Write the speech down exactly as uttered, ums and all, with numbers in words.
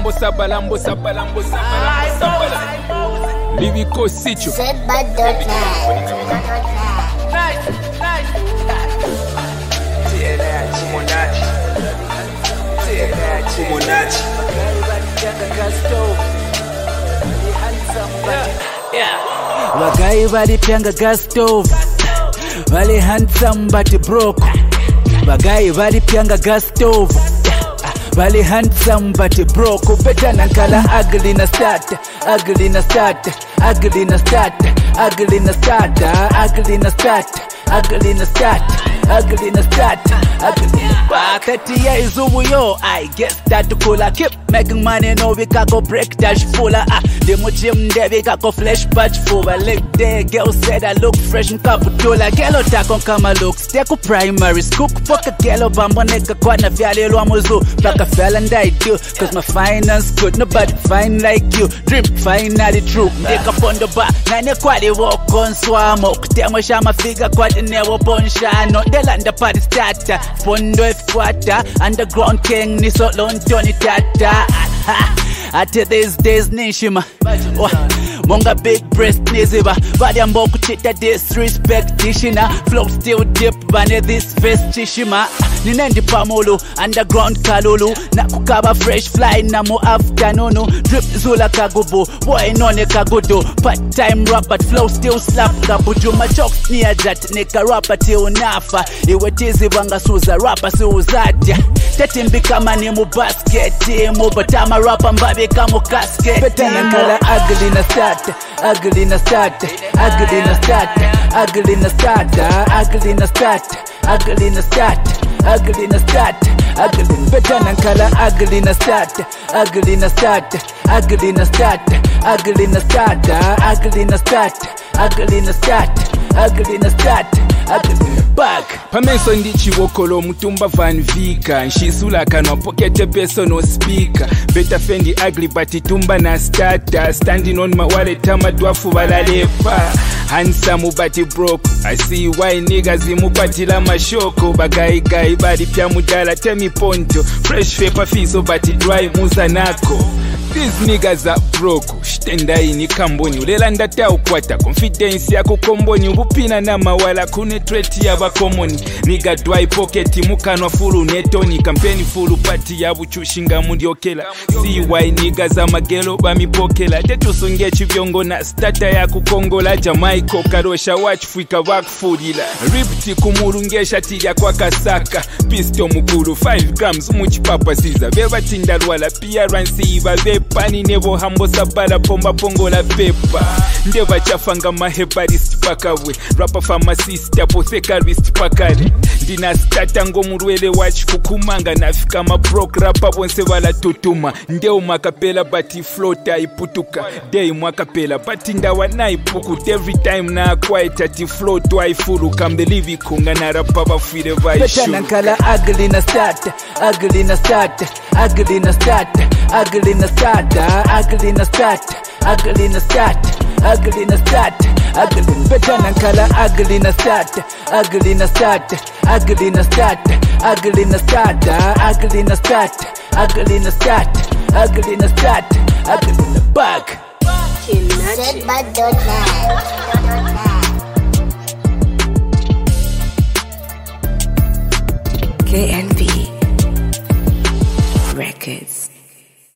sabalambo sabalambo sabalambo sabalambo sabalambo Lyrical Situ Said by Dot Nice, nice. Vagai vari pyanga gas stove Vali handsome but broke Vagai vari pyanga gas stove Vali handsome but broke Better nankala ugly na start Ugly na start Ugly na start Ugly na start Ugly na start Ugly na start Ugly na start Ugly thirty years ubu yo I guess that to cool keep making money no we can go break dash full ah demo gym there we can go flesh patch full I leg there girl said I look fresh and kaputula girl attack on kama looks take ku primary school fuck a girl bambo neka kwa na vyale lwa muzu paka fell and I do cause my finance good nobody fine like you dream finally true neka pondo ba nane kwali walk on swamo kutemo shama figure kwati newo ponsha no delanda party starter pondo ifwata underground king ni so lon Tony Tata ati these days nishima monga big breast niziba body ambo kuchita disrespect tishina flow still deep bane this face tishima ninendi pamulu underground kalulu na kukaba fresh fly na mo afternoon drip zula kagubu boy none kagudu part time rap but flow still slap kabuju my jokes near that nika rapper till nafa iwe tizi banga suza rapper suzaja tetimbi kama ni mu basket mu batama rapper mbabe kama casket better nankala ugly na start Ugly na start, ugly na start, ugly na start, ugly na start, ugly na start, ugly na start, ugly better nankala ugly na start, ugly na start, ugly na start, ugly na start, ugly na start, ugly na start, ugly na start, ugly back. Pamenso ndichi wokolo mutumba van vika Nshisula kanwa pocket peso no speaker Better fendi ugly but itumba na starter Standing on my wallet ama dwafu walalepa Handsome but broke I see why niggas imupatila mashoko Bagai gai badi pya mudala temi ponto Fresh paper fiso but dry muza nako These niggas are broke Shitenda ini kamboni Ulela ndata ukwata Confidence ya kukomboni Ubupina na mawala kune treti ya bakomoni Niga dry pocket Mukanwa fulu netoni Kampeni fulu pati ya buchushinga mundiokela See why niggas are magelo bamipokela Tetu sunge chiviongo na stata ya kukongola Jamaiko karosha watch fuika wakfudila Ripti kumurungesha tija kwa kasaka Pisto mukuru five grams Muchipapa siza Beba tindalwala Pia ransi iba Pani nebo hambo sabala pomba pongo la pepa Ndeva chafanga maheparist pakawe Rapa pharmacist apothecarist pakale Dina stata ngo murwele watch kukumanga Nafika ma broke rapa bonse wala tutuma Ndeo makapela bati flota iputuka Day mwakapela bati ndawa na ipuku Every time na quiet ati float wa ifuru Kamde livi kunga na rapa bafire vai shu Beta nankala ugly na start Ugly na start Ugly na start Ugly na start Ugly na start, ugly na start, ugly na start, ugly better nankala ugly na start, ugly na start, ugly na start, ugly na start, ugly na start, ugly na start, ugly na start, ugly back. Said by Dot K N B Records.